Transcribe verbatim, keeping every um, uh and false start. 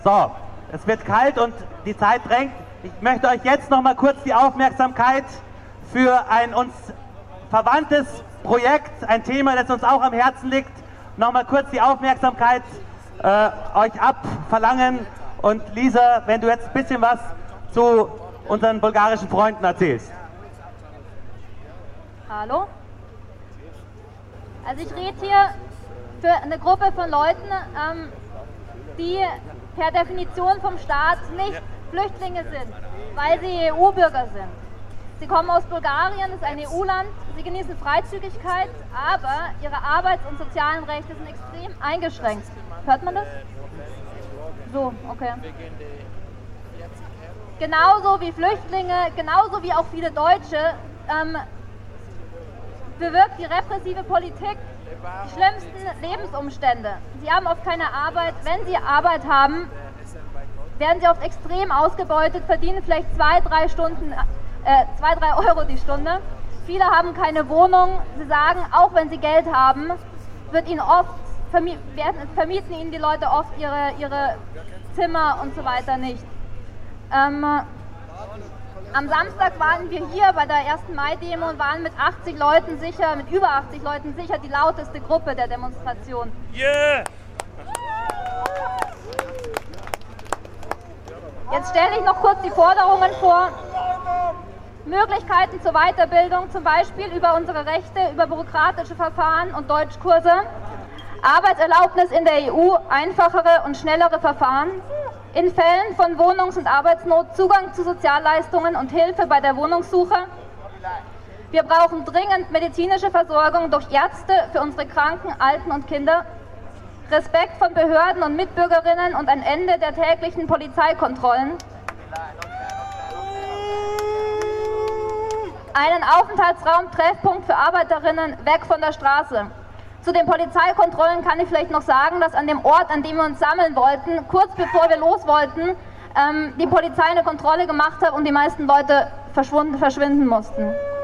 So, es wird kalt und die Zeit drängt. Ich möchte euch jetzt noch mal kurz die Aufmerksamkeit für ein uns verwandtes Projekt, ein Thema, das uns auch am Herzen liegt, noch mal kurz die Aufmerksamkeit äh, euch abverlangen. Und Lisa, wenn du jetzt ein bisschen was zu unseren bulgarischen Freunden erzählst. Hallo? Also ich rede hier für eine Gruppe von Leuten, ähm, die per Definition vom Staat nicht Flüchtlinge sind, weil sie E U-Bürger sind. Sie kommen aus Bulgarien, das ist ein E U-Land, sie genießen Freizügigkeit, aber ihre Arbeits- und sozialen Rechte sind extrem eingeschränkt. Hört man das? So, okay. Genauso wie Flüchtlinge, genauso wie auch viele Deutsche, ähm, bewirkt die repressive Politik die schlimmsten Lebensumstände. Sie haben oft keine Arbeit. Wenn sie Arbeit haben, werden sie oft extrem ausgebeutet, verdienen vielleicht zwei, drei Stunden, äh, zwei, drei Euro die Stunde. Viele haben keine Wohnung. Sie sagen, auch wenn sie Geld haben, wird ihnen oft, vermi werden, vermieten ihnen die Leute oft ihre, ihre Zimmer und so weiter nicht. Ähm, Am Samstag waren wir hier bei der ersten Mai-Demo und waren mit achtzig Leuten sicher, mit über achtzig Leuten sicher die lauteste Gruppe der Demonstration. Yeah! Jetzt stelle ich noch kurz die Forderungen vor. Möglichkeiten zur Weiterbildung, zum Beispiel über unsere Rechte, über bürokratische Verfahren und Deutschkurse. Arbeitserlaubnis in der E U, einfachere und schnellere Verfahren. In Fällen von Wohnungs- und Arbeitsnot Zugang zu Sozialleistungen und Hilfe bei der Wohnungssuche. Wir brauchen dringend medizinische Versorgung durch Ärzte für unsere Kranken, Alten und Kinder. Respekt von Behörden und Mitbürgerinnen und ein Ende der täglichen Polizeikontrollen. Einen Aufenthaltsraum, Treffpunkt für Arbeiterinnen weg von der Straße. Zu den Polizeikontrollen kann ich vielleicht noch sagen, dass an dem Ort, an dem wir uns sammeln wollten, kurz bevor wir los wollten, ähm, die Polizei eine Kontrolle gemacht hat und die meisten Leute verschwunden, verschwinden mussten.